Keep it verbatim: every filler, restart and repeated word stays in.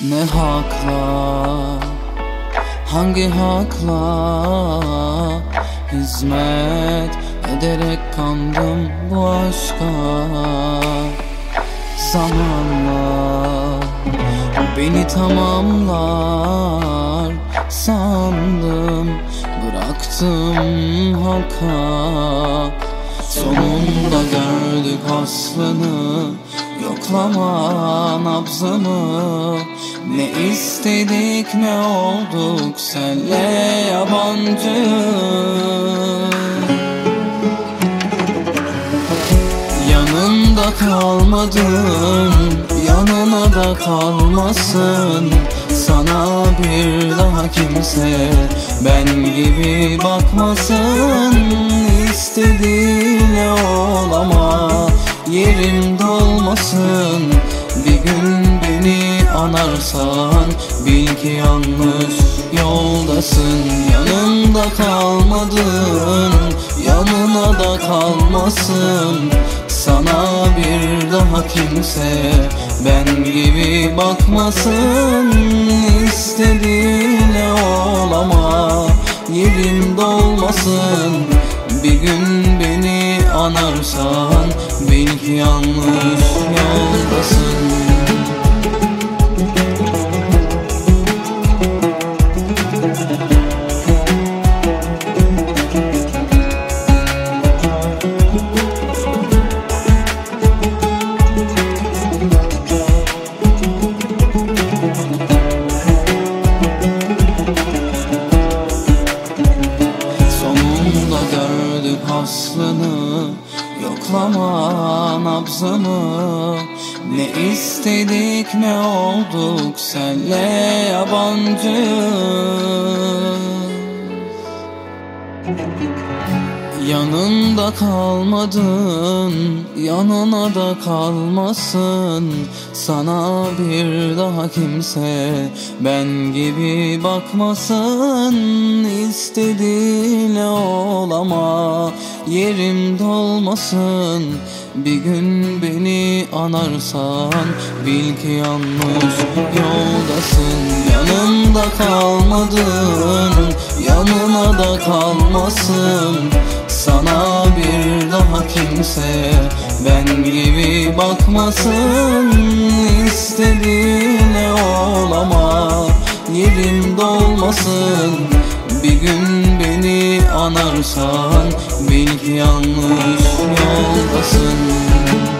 Ne hakla, hangi hakla hizmet ederek kandım bu aşka? Zamanla beni tamamlar sandım, bıraktım halka. Sonunda gördük aslını, yoklama nabzımı. Ne istedik ne olduk senle yabancı. Yanında kalmadım, yanına da kalmasın. Sana bir daha kimse ben gibi bakmasın. İstediğinle ol ama yerim dolmasın. Bir gün beni anarsan bil ki yanlış yoldasın. Yanımda kalmadın, yanına da kalmasın. Sana bir daha kimse ben gibi bakmasın. İstediğinle ol ama yerim dolmasın. Bir gün beni anarsan bil ki yanlış yoldasın. Aslını yoklama nabzımı. Ne istedik ne olduk senle yabancı. Yanında kalmadın, yanına da kalmasın. Sana bir daha kimse ben gibi bakmasın. İstediğinle ol ama yerim dolmasın. Bir gün beni anarsan bil ki yanlış yoldasın. Yanımda kalmadın, yanına da kalmasın. Sana bir daha kimse ben gibi bakmasın. İstediğinle ol ama yerim dolmasın. Bir gün beni anarsan bil ki yanlış yoldasın.